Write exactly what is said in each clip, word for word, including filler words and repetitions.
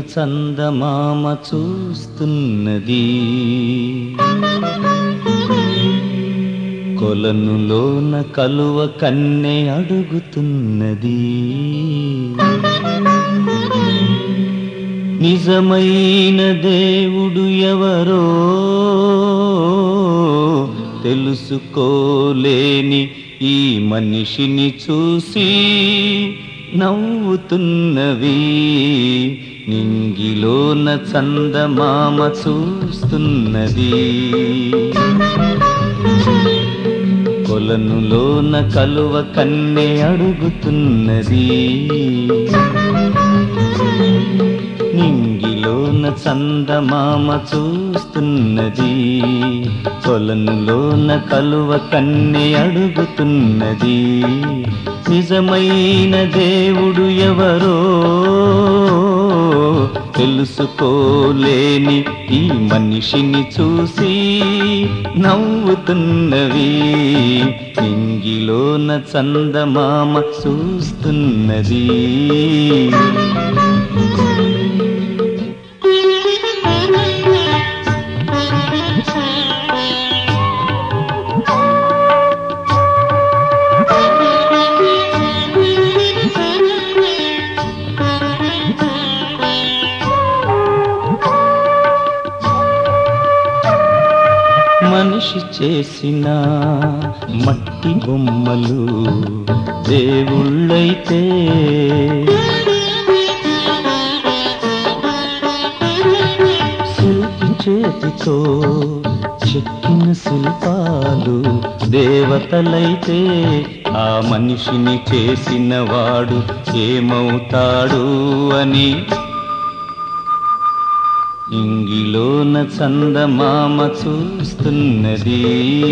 చందమామ చూస్తున్నది, కొలనులోన కలువ కన్నె అడుగుతున్నది. నిజమైన దేవుడు ఎవరో తెలుసుకోలేని ఈ మనిషిని చూసి నవ్వుతున్నవి, నింగిలోన చందమామ చూస్తున్నది. కొలనులోన కలువ కన్నె అడుగుతున్నది, నింగిలోన చందమామ చూస్తున్నది. కొలనులోన కలువ కన్నె అడుగుతున్నది. నిజమైన దేవుడు ఎవరో తెలుసుకోలేని ఈ మనిషిని చూసి నవ్వుతున్నవి, నింగిలోన చందమామ చూస్తున్నది. మనిషి చేసిన మట్టి బొమ్మలు దేవుళ్ళైతే, శిల్పి చేతితో చెక్కిన శిల్పాలు దేవతలైతే, ఆ మనిషిని చేసిన వాడు ఏమవుతాడు అని ఇంగిలోన చందమామ చూస్తున్నది.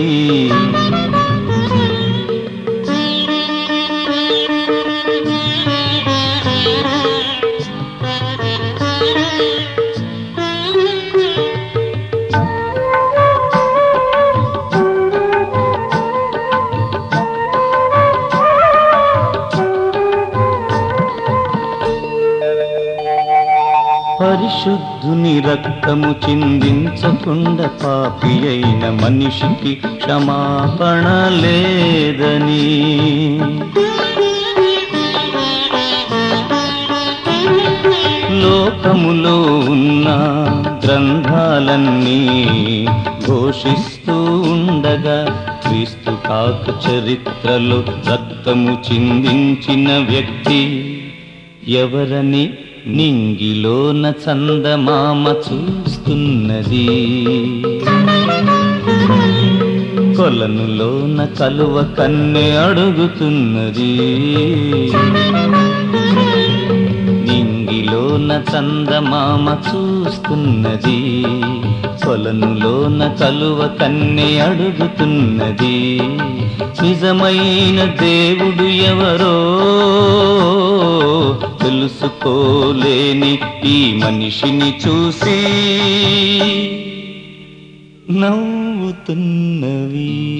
పరిశుద్ధుని రక్తము చిందించకుండా పాపి అయిన మనిషికి క్షమాపణ లేదని, లోకములో ఉన్న గ్రంథాలన్నీ ఘోషిస్తూ ఉండగా, క్రీస్తు కాక చరిత్రలో రక్తము చిందించిన వ్యక్తి ఎవరని నింగిలోన చందమామ చూస్తున్నది. కొలనులోన కలువ కన్నె అడుగుతున్నది, నింగిలోన చందమామ చూస్తున్నది. కొలనులోన కలువ కన్నె అడుగుతున్నది. నిజమైన దేవుడు ఎవరో తెలుసుకోలేని ఈ మనిషిని చూసి నవ్వుతున్నవి.